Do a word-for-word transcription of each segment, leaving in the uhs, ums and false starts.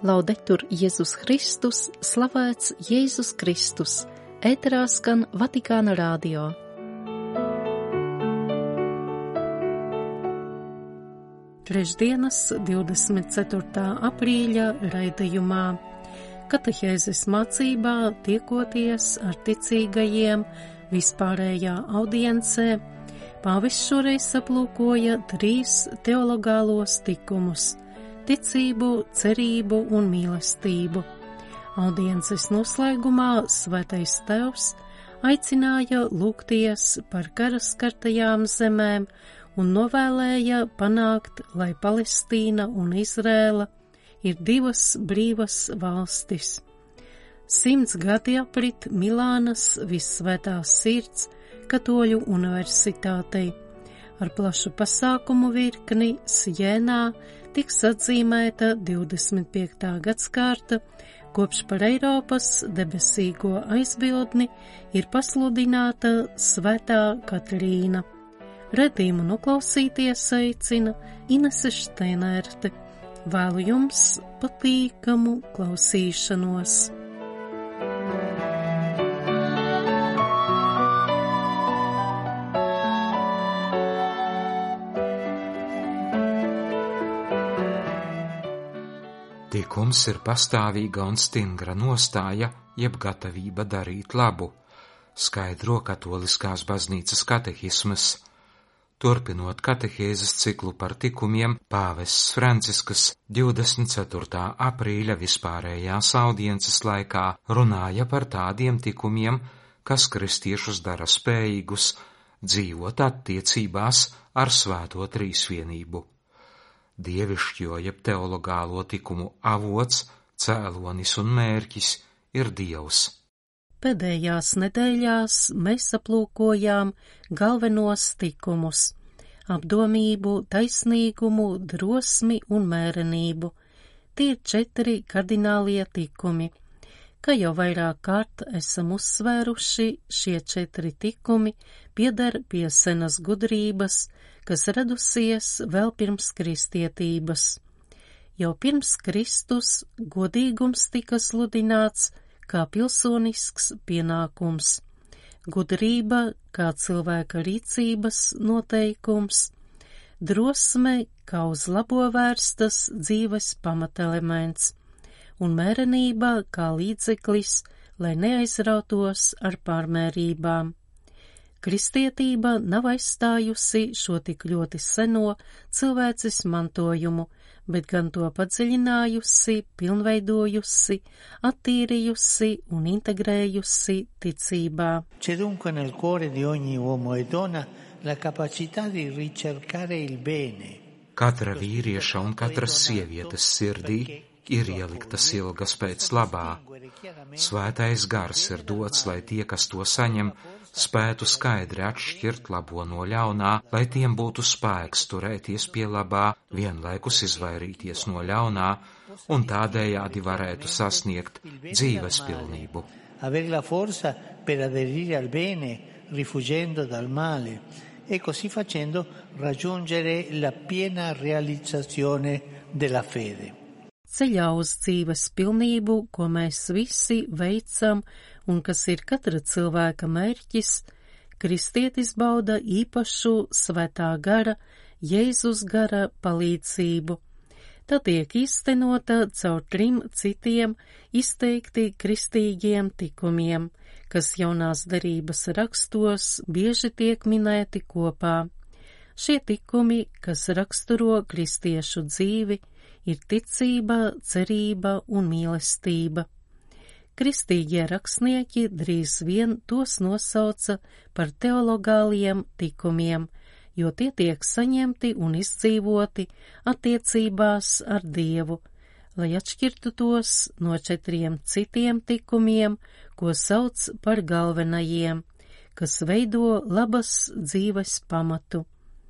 Laudetur Jēzus Kristus, slavēts Jēzus Kristus, ēterā skan Vatikāna radio. Trešdienas, divdesmit ceturtā aprīļa raidījumā. Katehēzes mācībā tiekoties ar ticīgajiem vispārējā audiencē, pāvests šoreiz aplūkoja trīs teologālos tikumus – ticību, cerību un mīlestību. Audiences noslēgumā Svētais Tēvs aicināja lūgties par kara skartajām zemēm un novēlēja panākt, lai Palestīna un Izrēla ir divas brīvas valstis. Simts gadi aprit Milānas Vissvētās Sirds Katoļu universitātei. Ar plašu pasākumu virkni Sienā tiks atzīmēta divdesmit piektā gadskārta, kopš par Eiropas debesīgo aizbildni ir pasludināta Svētā Katrīna. Redzījumu noklausīties aicina Inese Šteinerte. Vēlu jums patīkamu klausīšanos. Tikums ir pastāvīga un stingra nostāja, jeb gatavība darīt labu, skaidro Katoliskās baznīcas katehismas. Turpinot katehēzes ciklu par tikumiem, pāvests Francisks divdesmit ceturtā aprīļa vispārējās audiences laikā runāja par tādiem tikumiem, kas kristiešus dara spējīgus dzīvot attiecībās ar Svēto Trīsvienību. Dievišķo jeb teologālo tikumu avots, cēlonis un mērķis ir Dievs. Pēdējās nedēļās mēs aplūkojām galvenos tikumus – apdomību, taisnīgumu, drosmi un mērenību. Tie ir četri kardinālie tikumi. Kā jau vairāk kārt esam uzsvēruši, šie četri tikumi pieder pie senas gudrības, kas radusies vēl pirms kristietības. Jau pirms Kristus godīgums tika sludināts kā pilsonisks pienākums, gudrība kā cilvēka rīcības noteikums, drosme kā uz labo vērstas dzīves pamatelements un mērenība kā līdzeklis, lai neaizrautos ar pārmērībām. Kristietība nav aizstājusi šo tik ļoti seno cilvēces mantojumu, bet gan to padziļinājusi, pilnveidojusi, attīrījusi un integrējusi ticībā. C'è dunque nel cuore di ogni uomo e donna la capacità di ricercare il bene. Katra vīrieša un katras sievietes sirdī ir ieliktas ilgas pēc labā. Svētais gars ir dots, lai tie, kas to saņem, spētu skaidri atšķirt labo no ļaunā, lai tiem būtu spēks turēties pie labā, vienlaikus izvairīties no ļaunā un tādējādi varētu sasniegt dzīves pilnību. Avere la forza per aderire al bene, rifuggendo dal male, e così facendo raggiungere la piena realizzazione della fede. Ceļā uz dzīves pilnību, ko mēs visi veicam un kas ir katra cilvēka mērķis, kristietis bauda īpašu Svētā gara, Jēzus gara palīdzību. Tā tiek īstenota caur trim citiem izteikti kristīgiem tikumiem, kas jaunās derības rakstos bieži tiek minēti kopā. Šie tikumi, kas raksturo kristiešu dzīvi, ir ticība, cerība un mīlestība. Kristīgie rakstnieki drīz vien tos nosauca par teologāliem tikumiem, jo tie tiek saņemti un izdzīvoti attiecībās ar Dievu, lai atšķirtu tos no četriem citiem tikumiem, ko sauc par galvenajiem, kas veido labas dzīves pamatu.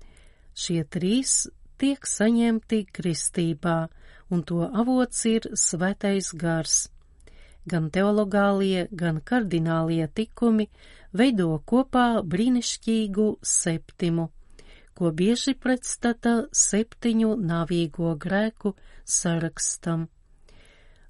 Šie trīs tiek saņemti kristībā, un to avots ir Svētais gars. Gan teologālie, gan kardinālie tikumi veido kopā brīnišķīgu septimu, ko bieži pretstata septiņu nāvīgo grēku sarakstam.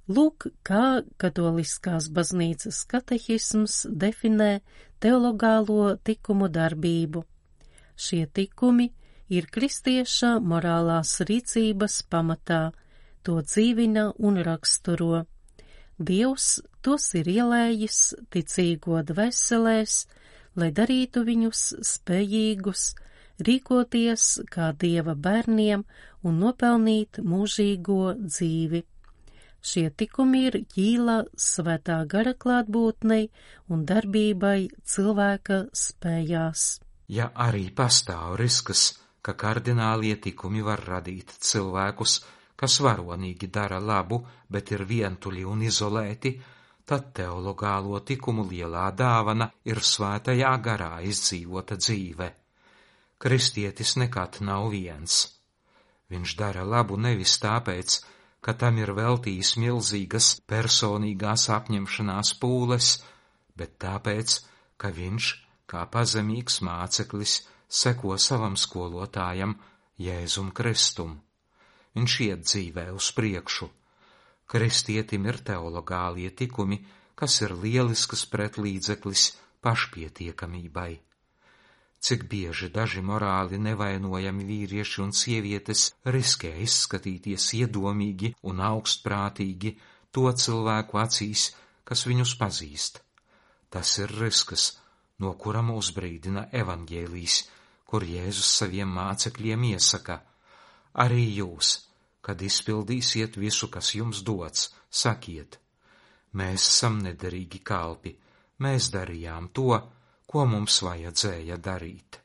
Lūk, kā katoliskās baznīcas katehisms definē teologālo tikumu darbību. Šie tikumi ir kristieša morālās rīcības pamatā, to dzīvina un raksturo. Dievs tos ir ielējis ticīgo dvēselēs, lai darītu viņus spējīgus rīkoties kā Dieva bērniem un nopelnīt mūžīgo dzīvi. Šie tikumi ir ķīla svētā gara klātbūtnei un darbībai cilvēka spējās. Ja arī pastāv risks, ka kardinālie tikumi var radīt cilvēkus, kas varonīgi dara labu, bet ir vientuļi un izolēti, tad teologālo tikumu lielā dāvana ir svētajā garā izdzīvota dzīve. Kristietis nekad nav viens. Viņš dara labu nevis tāpēc, ka tam ir veltījis milzīgas personīgās apņemšanās pūles, bet tāpēc, ka viņš, kā pazemīgs māceklis, seko savam skolotājam Jēzum Kristum. Viņš iet dzīvē uz priekšu. Kristietim ir teologālie tikumi, kas ir lielisks pretlīdzeklis pašpietiekamībai. Cik bieži daži morāli nevainojami vīrieši un sievietes riskē izskatīties iedomīgi un augstprātīgi to cilvēku acīs, kas viņus pazīst. Tas ir risks, no kura mūs brīdina evaņģēlijs, kur Jēzus saviem mācekļiem iesaka: arī jūs, kad izpildīsiet visu, kas jums dots, sakiet: mēs esam nederīgi kalpi, mēs darījām to, ko mums vajadzēja darīt.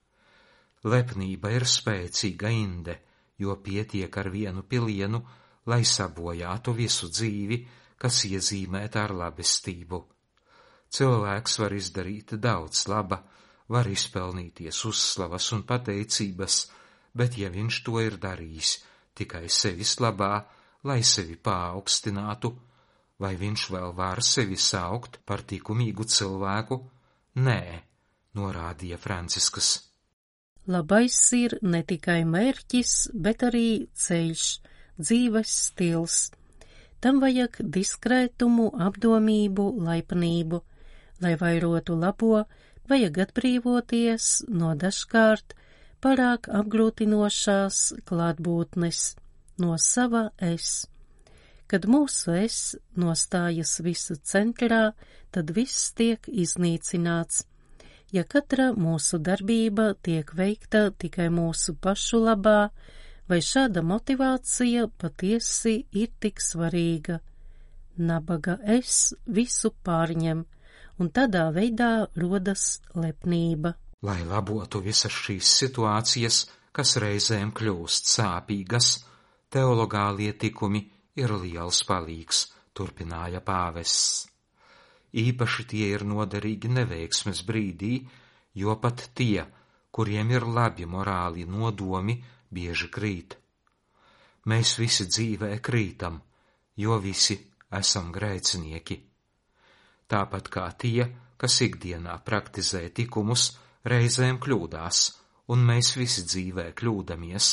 Lepnība ir spēcīga inde, jo pietiek ar vienu pilienu, lai sabojātu visu dzīvi, kas iezīmēta ar labestību. Cilvēks var izdarīt daudz laba, var izpelnīties uzslavas un pateicības, bet ja viņš to ir darījis tikai sevis labā, lai sevi paaugstinātu, vai viņš vēl var sevi saukt par tikumīgu cilvēku? Nē, norādīja Francisks. Labais ir ne tikai mērķis, bet arī ceļš, dzīves stils. Tam vajag diskrētumu, apdomību, laipnību. Lai vairotu labo, vajag atbrīvoties no dažkārt pārāk apgrūtinošās klātbūtnes, no sava es. Kad mūsu es nostājas visu centrā, tad viss tiek iznīcināts. Ja katra mūsu darbība tiek veikta tikai mūsu pašu labā, vai šāda motivācija patiesi ir tik svarīga? Nabaga es visu pārņem, un tādā veidā rodas lepnība. Lai labotu visas šīs situācijas, kas reizēm kļūst sāpīgas, teologālie tikumi ir liels palīgs, turpināja pāvests. Īpaši tie ir noderīgi neveiksmes brīdī, jo pat tie, kuriem ir labi morāli nodomi, bieži krīt. Mēs visi dzīvē krītam, jo visi esam grēcinieki. Tāpat kā tie, kas ikdienā praktizē tikumus, reizēm kļūdās, un mēs visi dzīvē kļūdamies.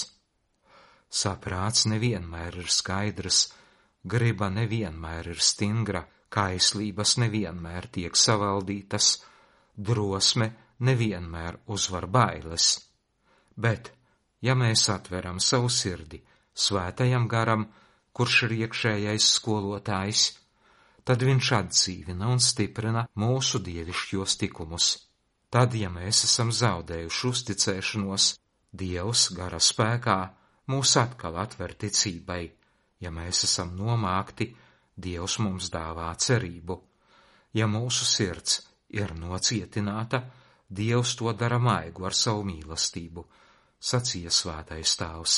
Saprāts nevienmēr ir skaidrs, griba nevienmēr ir stingra, kaislības nevienmēr tiek savaldītas, drosme nevienmēr uzvar bailes. Bet, ja mēs atveram savu sirdi svētajam garam, kurš ir iekšējais skolotājs, tad viņš atdzīvina un stiprina mūsu dievišķos tikumus. Tad, ja mēs esam zaudējuši uzticēšanos, Dievs gara spēkā mūs atkal atver ticībai. Ja mēs esam nomākti, Dievs mums dāvā cerību. Ja mūsu sirds ir nocietināta, Dievs to dara maigu ar savu mīlestību, sacīja svētais tēvs.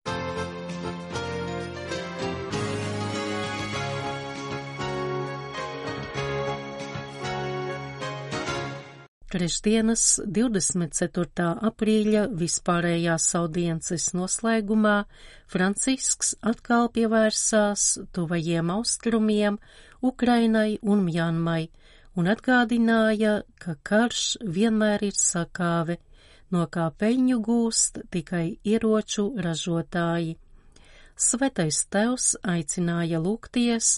Trešdienas divdesmit ceturtā aprīļa vispārējās audiences noslēgumā Francisks atkal pievērsās tuvajiem austrumiem, Ukrainai un Mjanmai un atgādināja, ka karš vienmēr ir sakāve, no kā peļņu gūst tikai ieroču ražotāji. Svētais tēvs aicināja lūgties,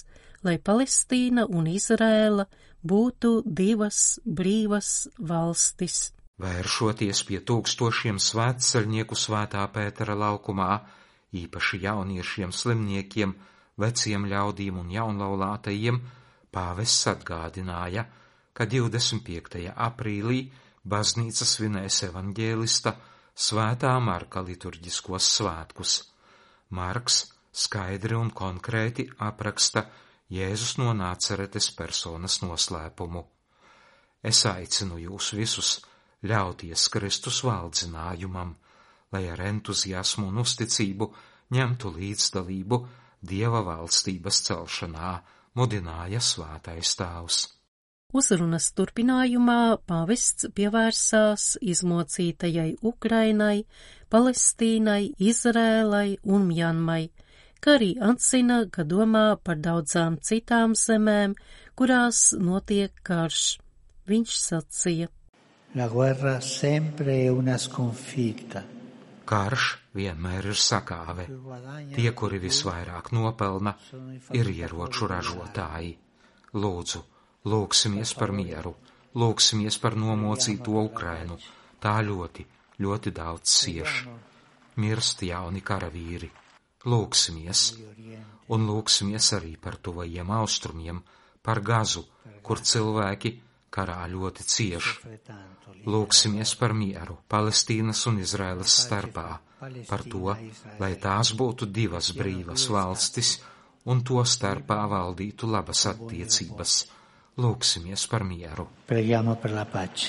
lai Palestīna un Izrēla būtu divas brīvas valstis. Vēršoties pie tūkstošiem svētceļnieku Svētā Pētera laukumā, īpaši jauniešiem, slimniekiem, veciem ļaudīm un jaunlaulātajiem, pāvests atgādināja, ka divdesmit piektajā aprīlī baznīca svinēs evaņģēlista Svētā Marka liturģiskos svētkus. Marks skaidri un konkrēti apraksta Jēzus no Nāceretes personas noslēpumu. Es aicinu jūs visus ļauties Kristus valdzinājumam, lai ar entuziasmu un uzticību ņemtu līdzdalību Dieva valstības celšanā, mudināja Svētais Tēvs. Uzrunas turpinājumā pāvests pievērsās izmocītajai Ukrainai, Palestīnai, Izrēlai un Mjanmai, kā arī atzina, ka domā par daudzām citām zemēm, kurās notiek karš. Viņš sacīja: La guerra sempre è una sconfitta. Karš vienmēr ir sakāve. Tie, kuri visvairāk nopelna, ir ieroču ražotāji. Lūdzu, lūksimies par mieru, lūksimies par nomocīto Ukrainu. Tā ļoti, ļoti daudz cieš. Mirst jauni karavīri. Lūksimies, un lūksimies arī par tuvajiem austrumiem, par Gazu, kur cilvēki karā ļoti cieš. Lūksimies par mieru Palestīnas un Izraēlas starpā, par to, lai tās būtu divas brīvas valstis un to starpā valdītu labas attiecības. Lūksimies par mieru. Preghiamo per la pace.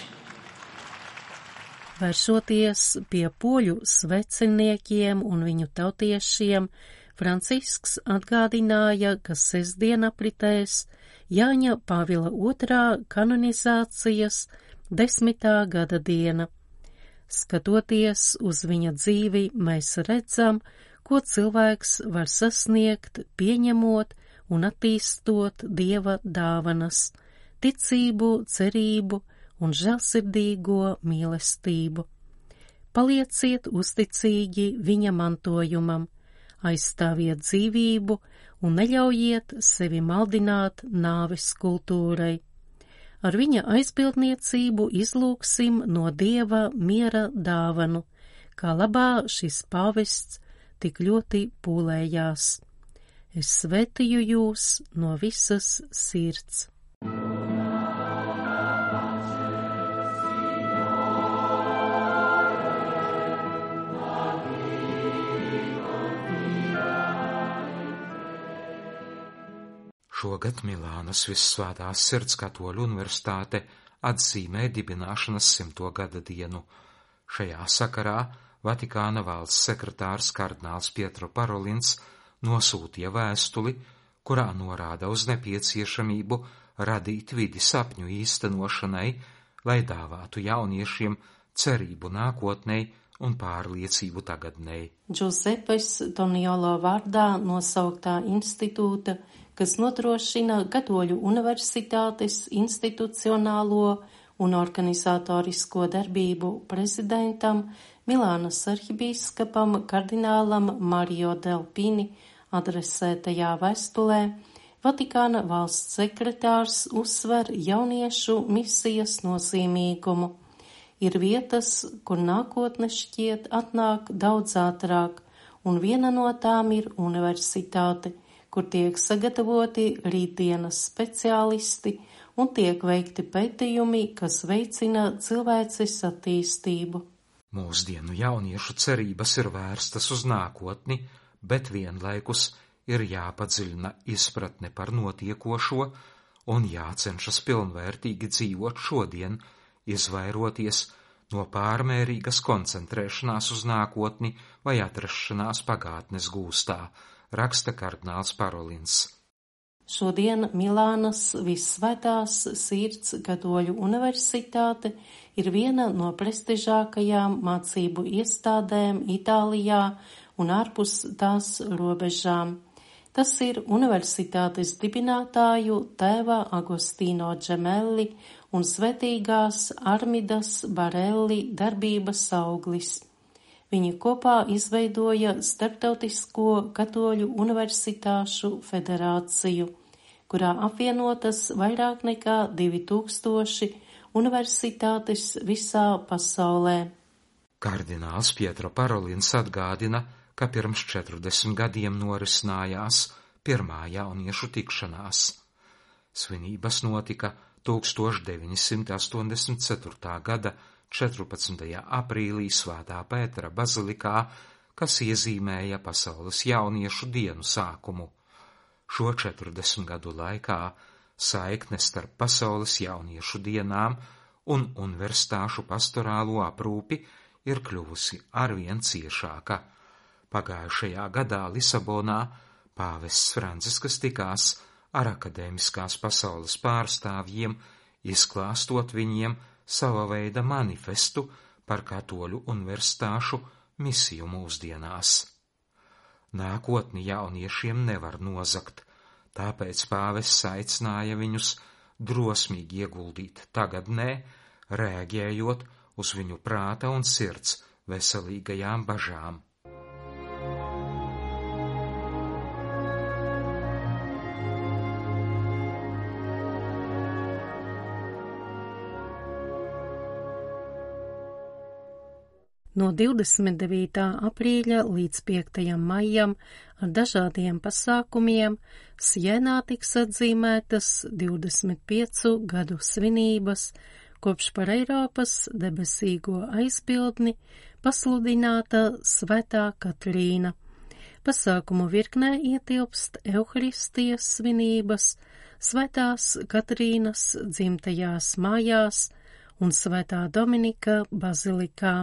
Vēršoties pie poļu sveceniekiem un viņu tautiešiem, Francisks atgādināja, ka sestdien apritēs Jāņa Pāvila otrā kanonizācijas desmitā gada diena. Skatoties uz viņa dzīvi, mēs redzam, ko cilvēks var sasniegt, pieņemot un attīstot Dieva dāvanas, ticību, cerību un žēlsirdīgo mīlestību. Palieciet uzticīgi viņa mantojumam, aizstāviet dzīvību un neļaujiet sevi maldināt nāves kultūrai. Ar viņa aizbildniecību izlūksim no Dieva miera dāvanu, kā labā šis pāvests tik ļoti pūlējās. Es svētīju jūs no visas sirds. Šogad Milānas Vissvētās Sirds Katoļu universitāte atzīmē dibināšanas simto gada dienu. Šajā sakarā Vatikāna valsts sekretārs kardināls Pietro Parolins nosūtīja vēstuli, kurā norāda uz nepieciešamību radīt vidi sapņu īstenošanai, lai dāvātu jauniešiem cerību nākotnei un pārliecību tagadnei. Giuseppes Toniolo vārdā nosauktā institūta, kas nodrošina Katoļu universitātes institucionālo un organizatorisko darbību prezidentam, Milānas arhibīskapam kardinālam Mario Delpini adresētajā vēstulē, Vatikāna valsts sekretārs uzsver jauniešu misijas nozīmīgumu. Ir vietas, kur nākotne šķiet atnāk daudz ātrāk, un viena no tām ir universitāte, kur tiek sagatavoti rītdienas speciālisti un tiek veikti pētījumi, kas veicina cilvēces attīstību. Mūsdienu jauniešu cerības ir vērstas uz nākotni, bet vienlaikus ir jāpadziļina izpratne par notiekošo un jācenšas pilnvērtīgi dzīvot šodien, izvairoties no pārmērīgas koncentrēšanās uz nākotni vai atrašanās pagātnes gūstā, raksta kardināls Parolins. Šodien Milānas Vissvētās Sirds Katoļu universitāte ir viena no prestižākajām mācību iestādēm Itālijā un ārpus tās robežām. Tas ir universitātes dibinātāju tēva Agostīno Džemelli un svētīgās Armidas Barelli darbības auglis. Viņi kopā izveidoja Starptautisko Katoļu universitāšu federāciju, kurā apvienotas vairāk nekā divi tūkstoši universitātes visā pasaulē. Kardināls Pietro Parolins atgādina, ka pirms četrdesmit gadiem norisinājās pirmā jauniešu tikšanās. Svinības notika deviņdesmit astoņdesmit ceturtā gada četrpadsmitajā aprīlī Svētā Pētera bazilikā, kas iezīmēja Pasaules jauniešu dienu sākumu. Šo četrdesmit gadu laikā saikne starp Pasaules jauniešu dienām un universitāšu pastorālo aprūpi ir kļuvusi arvien ciešāka. Pagājušajā gadā Lisabonā pāvests Francisks tikās ar akadēmiskās pasaules pārstāvjiem, izklāstot viņiem sava veida manifestu par katoļu universitāšu misiju mūsdienās. Nākotni jauniešiem nevar nozagt, tāpēc pāvests aicināja viņus drosmīgi ieguldīt tagadnē, rēģējot uz viņu prāta un sirds veselīgajām bažām. No divdesmit devītā aprīļa līdz piektajam maijam ar dažādiem pasākumiem Sienā tiks atzīmētas divdesmit piecu gadu svinības, kopš par Eiropas debesīgo aizbildni pasludināta Svētā Katrīna. Pasākumu virknē ietilpst Euharistijas svinības, Svētās Katrīnas dzimtajās mājās un Svētā Dominika bazilikā.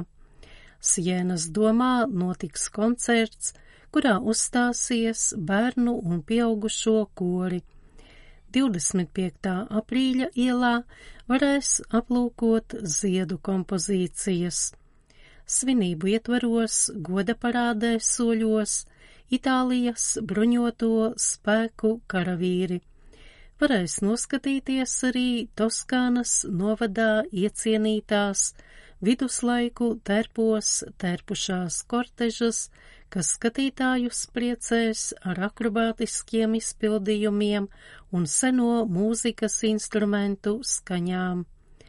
Sienas domā notiks koncerts, kurā uzstāsies bērnu un pieaugušo kori. divdesmit piektā aprīļa ielā varēs aplūkot ziedu kompozīcijas. Svinību ietvaros goda parādē soļos Itālijas bruņoto spēku karavīri. Varēs noskatīties arī Toskānas novadā iecienītās viduslaiku terpos terpušās kortežas, kas skatītājus priecēs ar akrobātiskiem izpildījumiem un seno mūzikas instrumentu skaņām.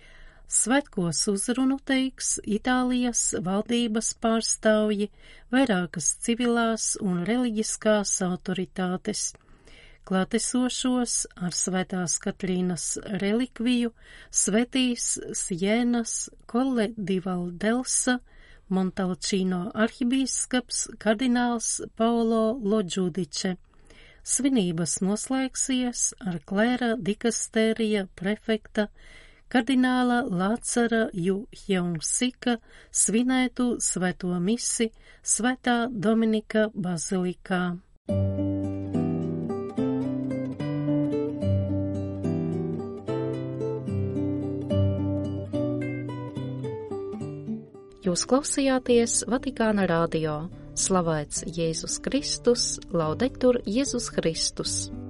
Svētkos uzrunu teiks Itālijas valdības pārstāvji, vairākas civilās un reliģiskās autoritātes. Klātesošos ar Svētās Katrīnas relikviju svētīs Sienas Colle di Valdelsa, Montalcino arhibīskaps kardināls Paolo Loģudiče. Svinības noslēgsies ar klēra dikastērija prefekta kardināla Lācara Ju Hjonsika svinētu svēto misi Svētā Dominika bazilikā. Jūs klausījāties Vatikāna radio. Slavēts Jēzus Kristus, laudetur Jēzus Kristus.